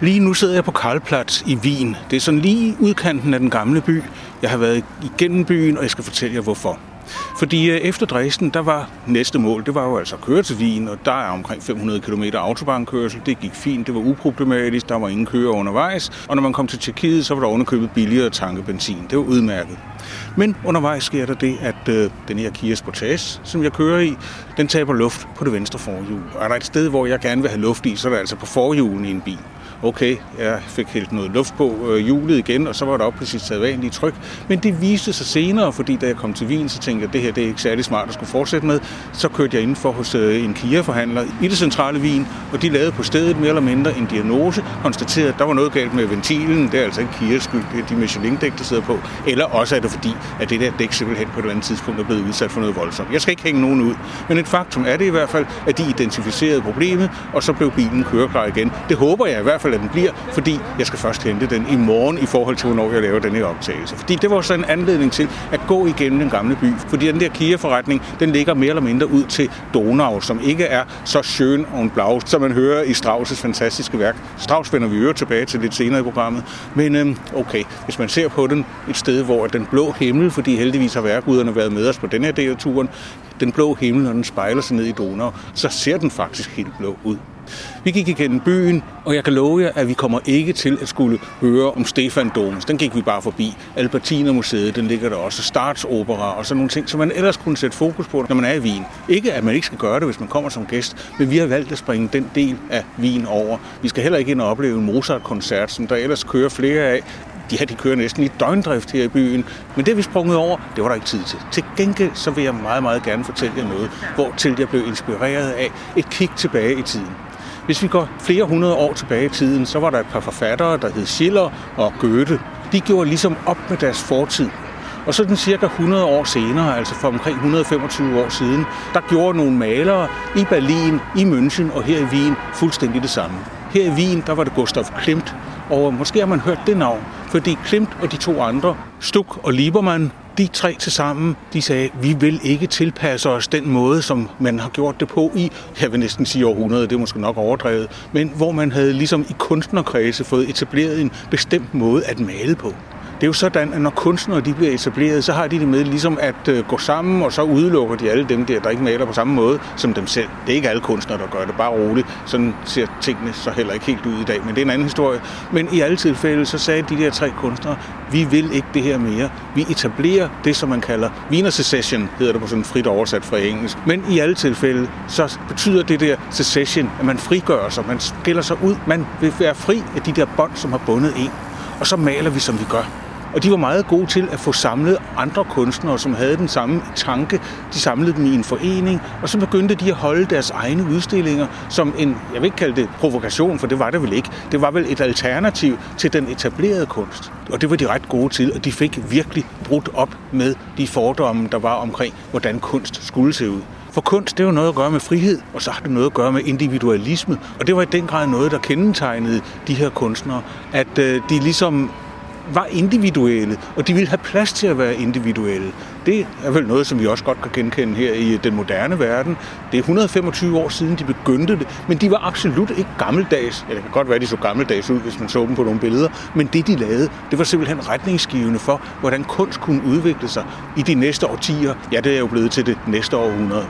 Lige nu sidder jeg på Karlsplatz i Wien. Det er sådan lige udkanten af den gamle by. Jeg har været igennem byen, og jeg skal fortælle jer hvorfor. Fordi efter Dresden, der var næste mål, det var jo altså at køre til Wien, og der er omkring 500 km autobahnkørsel. Det gik fint, det var uproblematisk, der var ingen kører undervejs. Og når man kom til Tjekkiet, så var der ovenikøbet billigere at tanke benzin. Det var udmærket. Men undervejs sker der det, at den her Kia Sportage, som jeg kører i, den taber luft på det venstre forhjul. Og er der et sted, hvor jeg gerne vil have luft i, så er det altså på forhjulen i en bil. Okay, jeg fik hældt noget luft på hjulet igen, og så var der op på sit sædvanlige tryk. Men det viste sig senere, fordi da jeg kom til Wien, så tænkte jeg, at det her det er ikke særlig smart at skulle fortsætte med. Så kørte jeg indenfor hos en Kia-forhandler i det centrale Wien, og de lavede på stedet mere eller mindre en diagnose, konstaterede, at der var noget galt med ventilen. Det er altså ikke Kias skyld, det er de Michelin-dæk, der sidder på. Eller også er det fordi, at det der dæk simpelthen på et eller andet tidspunkt er blevet udsat for noget voldsomt. Jeg skal ikke hænge nogen ud, men et faktum er det i hvert fald, at de identificerede problemet, og så blev bilen køreklar igen. Det håber jeg i hvert fald, at den bliver, fordi jeg skal først hente den i morgen i forhold til, hvornår jeg laver den her optagelse. Fordi det var så en anledning til at gå igennem den gamle by. Fordi den der Kia-forretning, den ligger mere eller mindre ud til Donau, som ikke er så schön und blau, som man hører i Strauss' fantastiske værk. Strauss vender vi øvrigt tilbage til lidt senere i programmet. Men okay, hvis man ser på den et sted, hvor den blå himmel, fordi heldigvis har værkuderne været med os på den her del af turen, den blå himmel, når den spejler sig ned i Donau, så ser den faktisk helt blå ud. Vi gik igennem byen, og jeg kan love jer, at vi kommer ikke til at skulle høre om Stefan Doms. Den gik vi bare forbi. Albertina-museet, den ligger der også. Statsopera og sådan nogle ting, som man ellers kunne sætte fokus på, når man er i Wien. Ikke, at man ikke skal gøre det, hvis man kommer som gæst, men vi har valgt at springe den del af Wien over. Vi skal heller ikke ind og opleve en Mozart-koncert, som der ellers kører flere af. De kører næsten i døgndrift her i byen, men det vi sprunget over, det var der ikke tid til. Til gengæld så vil jeg meget, meget gerne fortælle jer noget, hvortil jeg blev inspireret af et kig tilbage i tiden. Hvis vi går flere hundrede år tilbage i tiden, så var der et par forfattere, der hed Schiller og Goethe. De gjorde ligesom op med deres fortid. Og så den cirka 100 år senere, altså for omkring 125 år siden, der gjorde nogle malere i Berlin, i München og her i Wien fuldstændig det samme. Her i Wien, der var det Gustav Klimt, og måske har man hørt det navn, fordi Klimt og de to andre, Stuck og Liebermann, de tre til sammen, de sagde, vi vil ikke tilpasse os den måde, som man har gjort det på i, jeg vil næsten sige århundrede, det er måske nok overdrevet, men hvor man havde ligesom i kunstnerkredse fået etableret en bestemt måde at male på. Det er jo sådan, at når kunstnere de bliver etableret, så har de det med ligesom at gå sammen, og så udelukker de alle dem der ikke maler på samme måde som dem selv. Det er ikke alle kunstnere, der gør det, bare roligt. Sådan ser tingene så heller ikke helt ud i dag, men det er en anden historie. Men i alle tilfælde, så sagde de der tre kunstnere, vi vil ikke det her mere. Vi etablerer det, som man kalder Wiener Secession, hedder det på sådan frit oversat fra engelsk. Men i alle tilfælde, så betyder det der secession, at man frigør sig, man skiller sig ud, man vil være fri af de der bånd, som har bundet en. Og så maler vi, som vi gør. Og de var meget gode til at få samlet andre kunstnere, som havde den samme tanke. De samlede dem i en forening, og så begyndte de at holde deres egne udstillinger som en, jeg vil ikke kalde det provokation, for det var det vel ikke. Det var vel et alternativ til den etablerede kunst. Og det var de ret gode til, og de fik virkelig brudt op med de fordomme, der var omkring, hvordan kunst skulle se ud. For kunst, det er jo noget at gøre med frihed, og så har det noget at gøre med individualisme. Og det var i den grad noget, der kendetegnede de her kunstnere, at de ligesom var individuelle, og de ville have plads til at være individuelle. Det er vel noget, som vi også godt kan genkende her i den moderne verden. Det er 125 år siden, de begyndte det, men de var absolut ikke gammeldags. Ja, det kan godt være, de så gammeldags ud, hvis man så dem på nogle billeder, men det, de lavede, det var simpelthen retningsgivende for, hvordan kunst kunne udvikle sig i de næste årtier. Ja, det er jo blevet til det næste århundrede.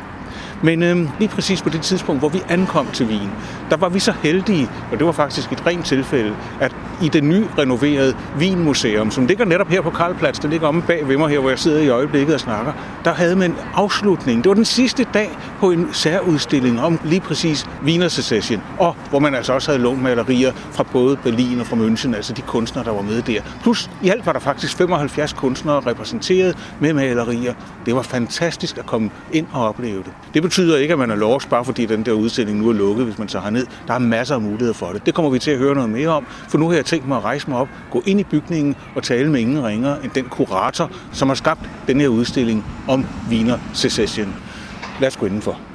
Men lige præcis på det tidspunkt, hvor vi ankom til Wien, der var vi så heldige, og det var faktisk et rent tilfælde, at i det nyrenoverede Wien-museum, som ligger netop her på Karlsplatz, der ligger omme bag ved mig her, hvor jeg sidder i øjeblikket og snakker, der havde man en afslutning. Det var den sidste dag på en særudstilling om lige præcis Wiener Secession, og hvor man altså også havde lånt malerier fra både Berlin og fra München, altså de kunstnere, der var med der. Plus i alt var der faktisk 75 kunstnere repræsenteret med malerier. Det var fantastisk at komme ind og opleve det. Det betyder ikke, at man er lost, bare fordi den der udstilling nu er lukket, hvis man tager herned. Der er masser af muligheder for det. Det kommer vi til at høre noget mere om, for nu har jeg tænkt mig at rejse mig op, gå ind i bygningen og tale med ingen ringere end den kurator, som har skabt den her udstilling om Wiener Secession. Lad os gå indenfor.